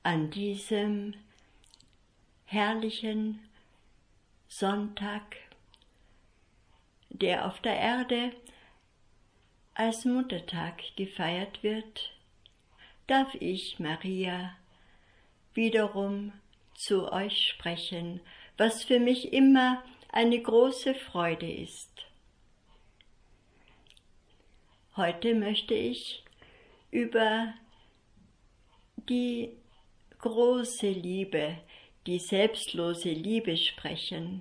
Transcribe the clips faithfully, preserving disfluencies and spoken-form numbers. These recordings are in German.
an diesem herrlichen Sonntag, der auf der Erde als Muttertag gefeiert wird, darf ich, Maria, wiederum zu euch sprechen, was für mich immer eine große Freude ist. Heute möchte ich über die große Liebe, die selbstlose Liebe sprechen.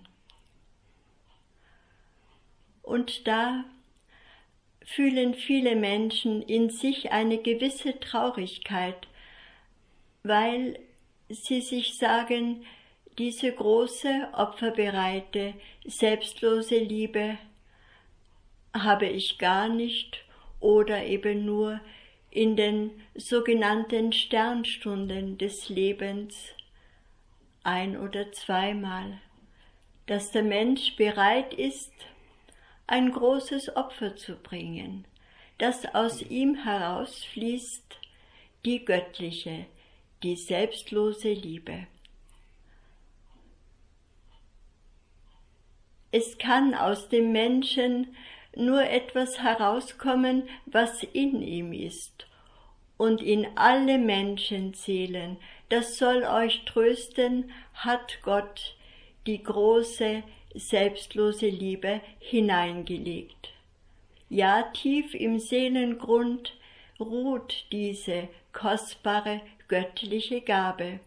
Und da fühlen viele Menschen in sich eine gewisse Traurigkeit, weil sie sich sagen, diese große, opferbereite, selbstlose Liebe habe ich gar nicht oder eben nur in den sogenannten Sternstunden des Lebens ein- oder zweimal, dass der Mensch bereit ist, ein großes Opfer zu bringen, dass aus ihm herausfließt die göttliche, die selbstlose Liebe. Es kann aus dem Menschen nur etwas herauskommen, was in ihm ist, und in alle Menschenseelen, das soll euch trösten, hat Gott die große, selbstlose Liebe hineingelegt. Ja, tief im Seelengrund ruht diese kostbare göttliche Gabe.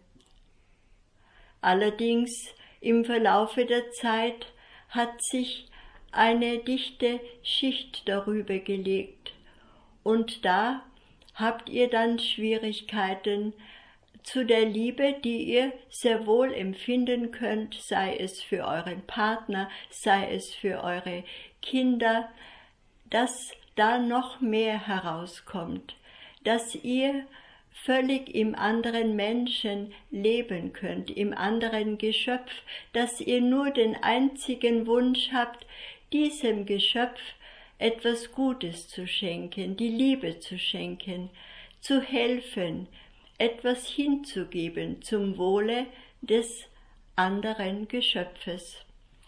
Allerdings im Verlaufe der Zeit hat sich eine dichte Schicht darüber gelegt, und da habt ihr dann Schwierigkeiten zu der Liebe, die ihr sehr wohl empfinden könnt, sei es für euren Partner, sei es für eure Kinder, dass da noch mehr herauskommt, dass ihr völlig im anderen Menschen leben könnt, im anderen Geschöpf, dass ihr nur den einzigen Wunsch habt, diesem Geschöpf etwas Gutes zu schenken, die Liebe zu schenken, zu helfen, etwas hinzugeben zum Wohle des anderen Geschöpfes.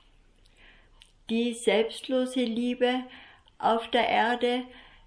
Die selbstlose Liebe auf der Erde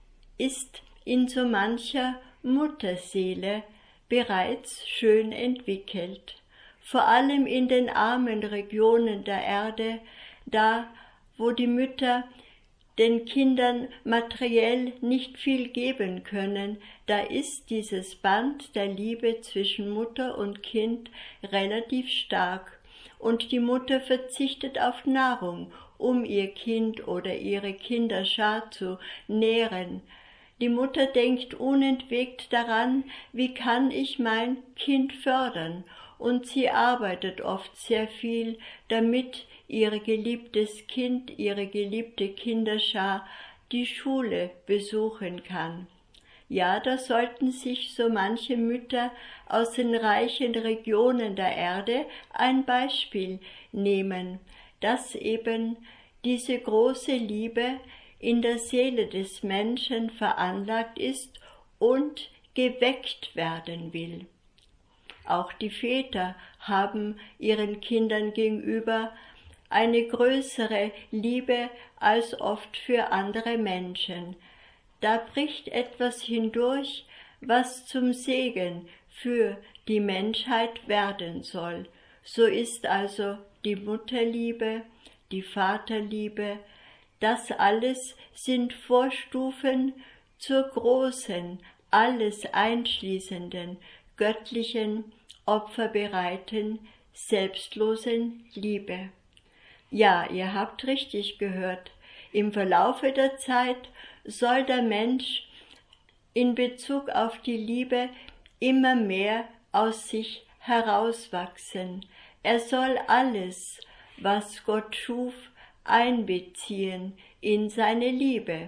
ist in so mancher Mutterseele bereits schön entwickelt, vor allem in den armen Regionen der Erde, da wo die Mütter den Kindern materiell nicht viel geben können, da ist dieses Band der Liebe zwischen Mutter und Kind relativ stark, und die Mutter verzichtet auf Nahrung, um ihr Kind oder ihre Kinderschar zu nähren. Die Mutter denkt unentwegt daran, wie kann ich mein Kind fördern, und sie arbeitet oft sehr viel, damit ihr geliebtes Kind, ihre geliebte Kinderschar die Schule besuchen kann. Ja, da sollten sich so manche Mütter aus den reichen Regionen der Erde ein Beispiel nehmen, dass eben diese große Liebe in der Seele des Menschen veranlagt ist und geweckt werden will. Auch die Väter haben ihren Kindern gegenüber eine größere Liebe als oft für andere Menschen. Da bricht etwas hindurch, was zum Segen für die Menschheit werden soll. So ist also die Mutterliebe, die Vaterliebe, das alles sind Vorstufen zur großen, alles einschließenden, göttlichen, opferbereiten, selbstlosen Liebe. Ja, ihr habt richtig gehört, im Verlaufe der Zeit soll der Mensch in Bezug auf die Liebe immer mehr aus sich herauswachsen. Er soll alles, was Gott schuf, einbeziehen in seine Liebe.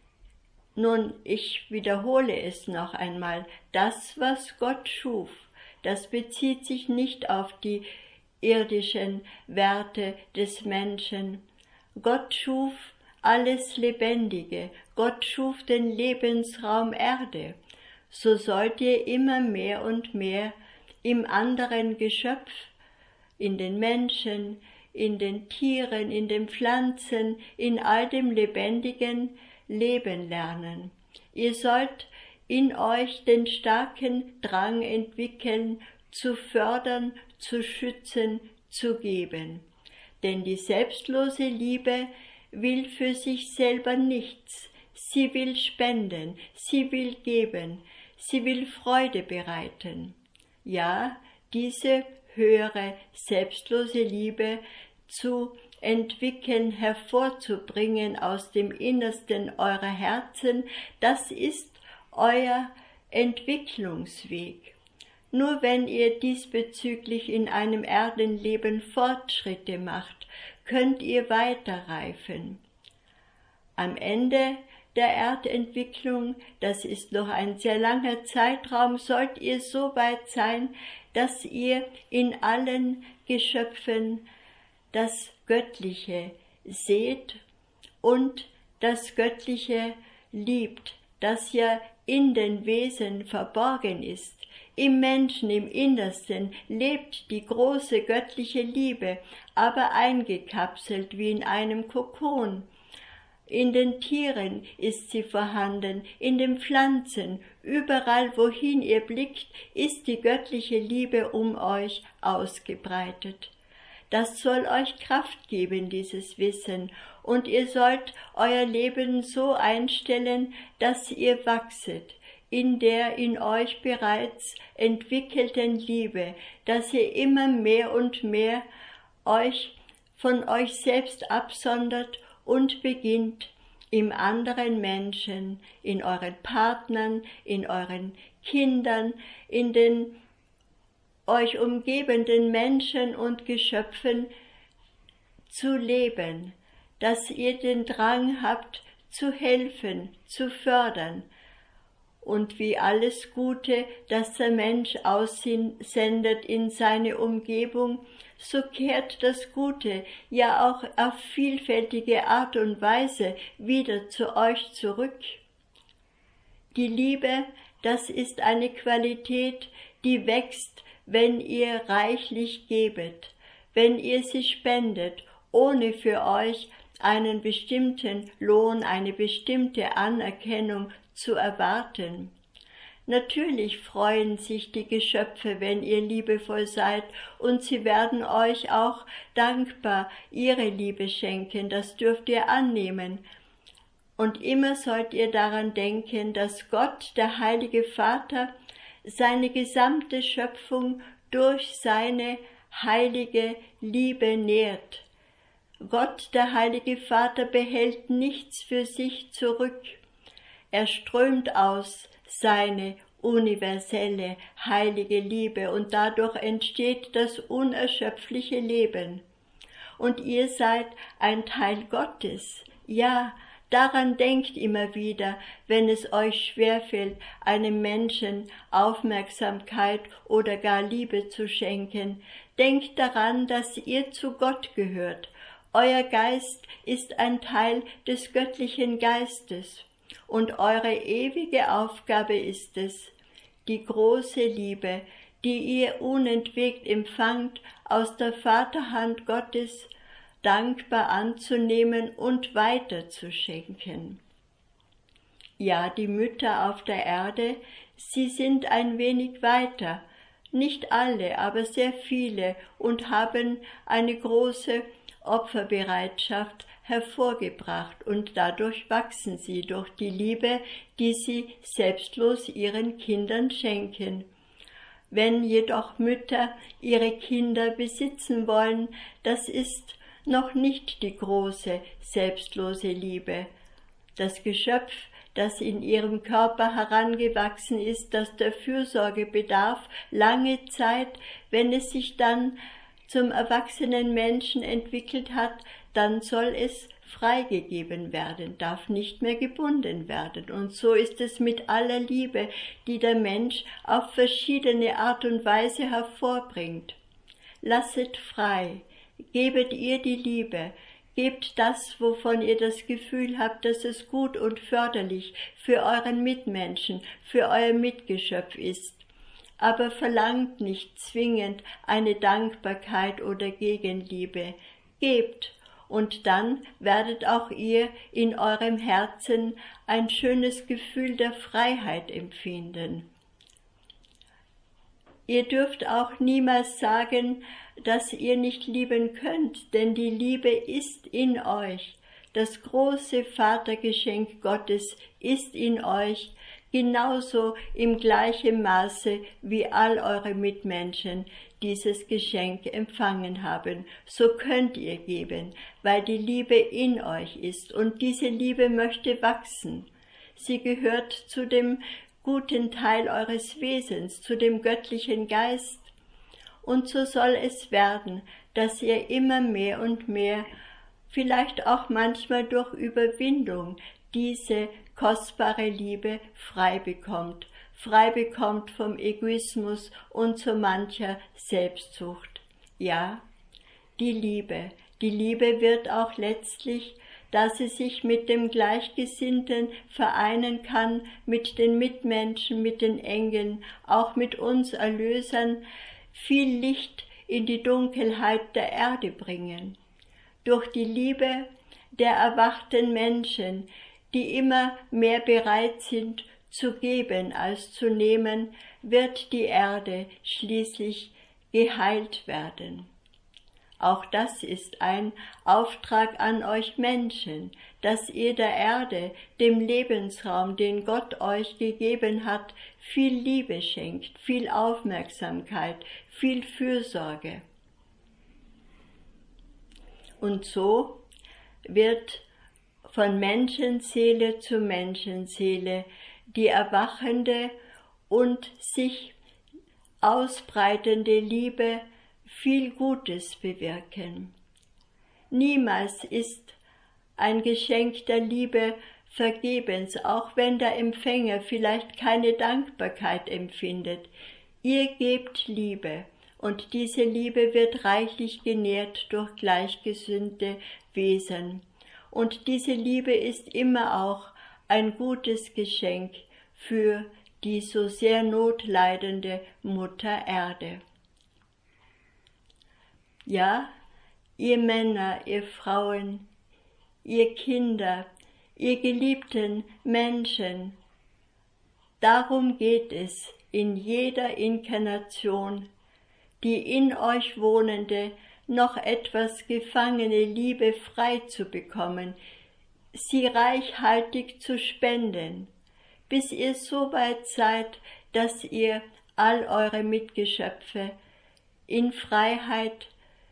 Nun, ich wiederhole es noch einmal, das, was Gott schuf, das bezieht sich nicht auf die irdischen Werte des Menschen. Gott schuf alles Lebendige, Gott schuf den Lebensraum Erde. So sollt ihr immer mehr und mehr im anderen Geschöpf, in den Menschen, in den Tieren, in den Pflanzen, in all dem Lebendigen leben lernen. Ihr sollt in euch den starken Drang entwickeln, zu fördern, zu schützen, zu geben. Denn die selbstlose Liebe will für sich selber nichts. Sie will spenden, sie will geben, sie will Freude bereiten. Ja, diese höhere, selbstlose Liebe zu entwickeln, hervorzubringen aus dem Innersten eurer Herzen, das ist euer Entwicklungsweg. Nur wenn ihr diesbezüglich in einem Erdenleben Fortschritte macht, könnt ihr weiterreifen. Am Ende der Erdentwicklung, das ist noch ein sehr langer Zeitraum, sollt ihr so weit sein, dass ihr in allen Geschöpfen das Göttliche seht und das Göttliche liebt, das ja in den Wesen verborgen ist. Im Menschen, im Innersten, lebt die große göttliche Liebe, aber eingekapselt wie in einem Kokon. In den Tieren ist sie vorhanden, in den Pflanzen, überall wohin ihr blickt, ist die göttliche Liebe um euch ausgebreitet. Das soll euch Kraft geben, dieses Wissen, und ihr sollt euer Leben so einstellen, dass ihr wachset in der in euch bereits entwickelten Liebe, dass ihr immer mehr und mehr euch von euch selbst absondert und beginnt, im anderen Menschen, in euren Partnern, in euren Kindern, in den euch umgebenden Menschen und Geschöpfen zu leben, dass ihr den Drang habt, zu helfen, zu fördern, und wie alles Gute, das der Mensch aussendet in seine Umgebung, so kehrt das Gute ja auch auf vielfältige Art und Weise wieder zu euch zurück. Die Liebe, das ist eine Qualität, die wächst, wenn ihr reichlich gebet, wenn ihr sie spendet, ohne für euch einen bestimmten Lohn, eine bestimmte Anerkennung zu erwarten. Natürlich freuen sich die Geschöpfe, wenn ihr liebevoll seid, und sie werden euch auch dankbar ihre Liebe schenken, das dürft ihr annehmen. Und immer sollt ihr daran denken, dass Gott, der Heilige Vater, seine gesamte Schöpfung durch seine heilige Liebe nährt. Gott, der Heilige Vater, behält nichts für sich zurück. Er strömt aus seine universelle, heilige Liebe, und dadurch entsteht das unerschöpfliche Leben. Und ihr seid ein Teil Gottes. Ja, daran denkt immer wieder, wenn es euch schwerfällt, einem Menschen Aufmerksamkeit oder gar Liebe zu schenken. Denkt daran, dass ihr zu Gott gehört. Euer Geist ist ein Teil des göttlichen Geistes. Und eure ewige Aufgabe ist es, die große Liebe, die ihr unentwegt empfangt, aus der Vaterhand Gottes dankbar anzunehmen und weiterzuschenken. Ja, die Mütter auf der Erde, sie sind ein wenig weiter, nicht alle, aber sehr viele, und haben eine große Opferbereitschaft hervorgebracht, und dadurch wachsen sie durch die Liebe, die sie selbstlos ihren Kindern schenken. Wenn jedoch Mütter ihre Kinder besitzen wollen, das ist noch nicht die große, selbstlose Liebe. Das Geschöpf, das in ihrem Körper herangewachsen ist, das der Fürsorge bedarf, lange Zeit, wenn es sich dann zum erwachsenen Menschen entwickelt hat, dann soll es freigegeben werden, darf nicht mehr gebunden werden. Und so ist es mit aller Liebe, die der Mensch auf verschiedene Art und Weise hervorbringt. Lasset frei, gebet ihr die Liebe, gebt das, wovon ihr das Gefühl habt, dass es gut und förderlich für euren Mitmenschen, für euer Mitgeschöpf ist. aber verlangt nicht zwingend eine Dankbarkeit oder Gegenliebe. Gebt, und dann werdet auch ihr in eurem Herzen ein schönes Gefühl der Freiheit empfinden. Ihr dürft auch niemals sagen, dass ihr nicht lieben könnt, denn die Liebe ist in euch. Das große Vatergeschenk Gottes ist in euch, genauso im gleichen Maße wie all eure Mitmenschen dieses Geschenk empfangen haben. So könnt ihr geben, weil die Liebe in euch ist, und diese Liebe möchte wachsen. Sie gehört zu dem guten Teil eures Wesens, zu dem göttlichen Geist. Und so soll es werden, dass ihr immer mehr und mehr, vielleicht auch manchmal durch Überwindung, diese kostbare Liebe frei bekommt, frei bekommt vom Egoismus und so mancher Selbstsucht. Ja, die Liebe, die Liebe wird auch letztlich, da sie sich mit dem Gleichgesinnten vereinen kann, mit den Mitmenschen, mit den Engeln, auch mit uns Erlösern, viel Licht in die Dunkelheit der Erde bringen. Durch die Liebe der erwachten Menschen, die immer mehr bereit sind zu geben als zu nehmen, wird die Erde schließlich geheilt werden. Auch das ist ein Auftrag an euch Menschen, dass ihr der Erde, dem Lebensraum, den Gott euch gegeben hat, viel Liebe schenkt, viel Aufmerksamkeit, viel Fürsorge. Und so wird von Menschenseele zu Menschenseele die erwachende und sich ausbreitende Liebe viel Gutes bewirken. Niemals ist ein Geschenk der Liebe vergebens, auch wenn der Empfänger vielleicht keine Dankbarkeit empfindet. Ihr gebt Liebe, und diese Liebe wird reichlich genährt durch gleichgesinnte Wesen. Und diese Liebe ist immer auch ein gutes Geschenk für die so sehr notleidende Mutter Erde. Ja, ihr Männer, ihr Frauen, ihr Kinder, ihr geliebten Menschen, darum geht es in jeder Inkarnation, die in euch wohnende, noch etwas gefangene Liebe frei zu bekommen, sie reichhaltig zu spenden, bis ihr so weit seid, dass ihr all eure Mitgeschöpfe in Freiheit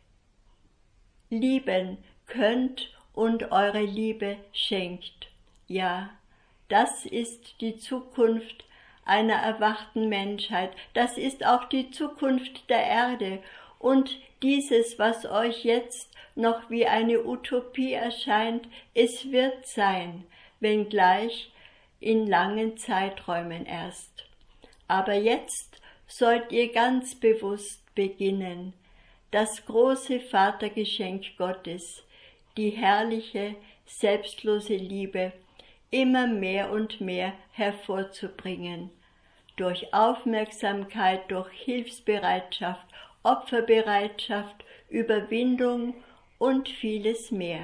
lieben könnt und eure Liebe schenkt. Ja, das ist die Zukunft einer erwachten Menschheit, das ist auch die Zukunft der Erde, und dieses, was euch jetzt noch wie eine Utopie erscheint, es wird sein, wenngleich in langen Zeiträumen erst. Aber jetzt sollt ihr ganz bewusst beginnen, das große Vatergeschenk Gottes, die herrliche, selbstlose Liebe, immer mehr und mehr hervorzubringen, durch Aufmerksamkeit, durch Hilfsbereitschaft, Opferbereitschaft, Überwindung und vieles mehr.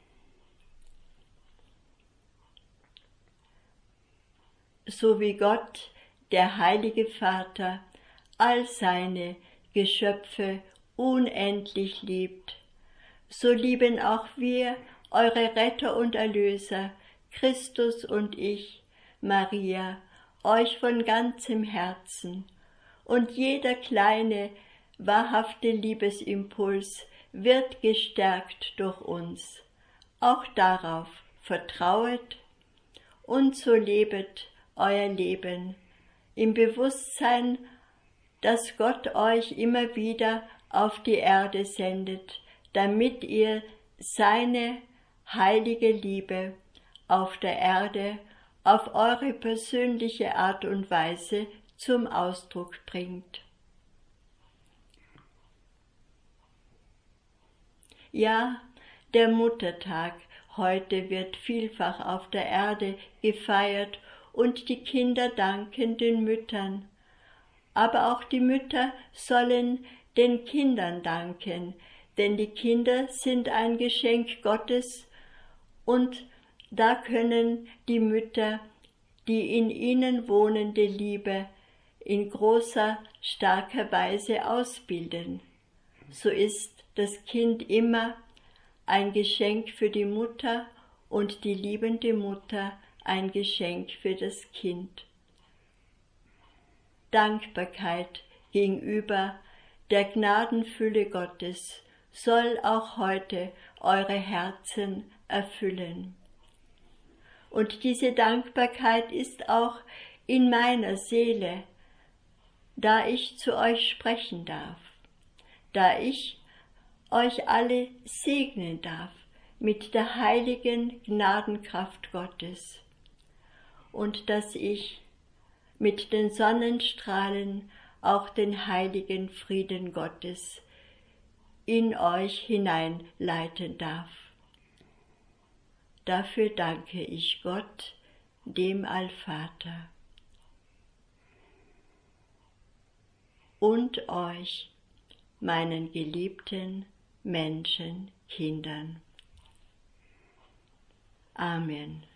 So wie Gott, der heilige Vater, all seine Geschöpfe unendlich liebt, so lieben auch wir, eure Retter und Erlöser, Christus und ich, Maria, euch von ganzem Herzen, und jeder kleine, wahrhafte Liebesimpuls wird gestärkt durch uns. Auch darauf vertrauet und so lebet euer Leben im Bewusstsein, dass Gott euch immer wieder auf die Erde sendet, damit ihr seine heilige Liebe auf der Erde auf eure persönliche Art und Weise zum Ausdruck bringt. Ja, der Muttertag heute wird vielfach auf der Erde gefeiert, und die Kinder danken den Müttern. Aber auch die Mütter sollen den Kindern danken, denn die Kinder sind ein Geschenk Gottes und da können die Mütter die in ihnen wohnende Liebe in großer, starker Weise ausbilden. So ist das Kind immer ein Geschenk für die Mutter und die liebende Mutter ein Geschenk für das Kind. Dankbarkeit gegenüber der Gnadenfülle Gottes soll auch heute eure Herzen erfüllen. Und diese Dankbarkeit ist auch in meiner Seele, da ich zu euch sprechen darf, da ich euch alle segnen darf mit der heiligen Gnadenkraft Gottes und dass ich mit den Sonnenstrahlen auch den heiligen Frieden Gottes in euch hineinleiten darf. Dafür danke ich Gott, dem Allvater, und euch, meinen geliebten Menschenkindern. Amen.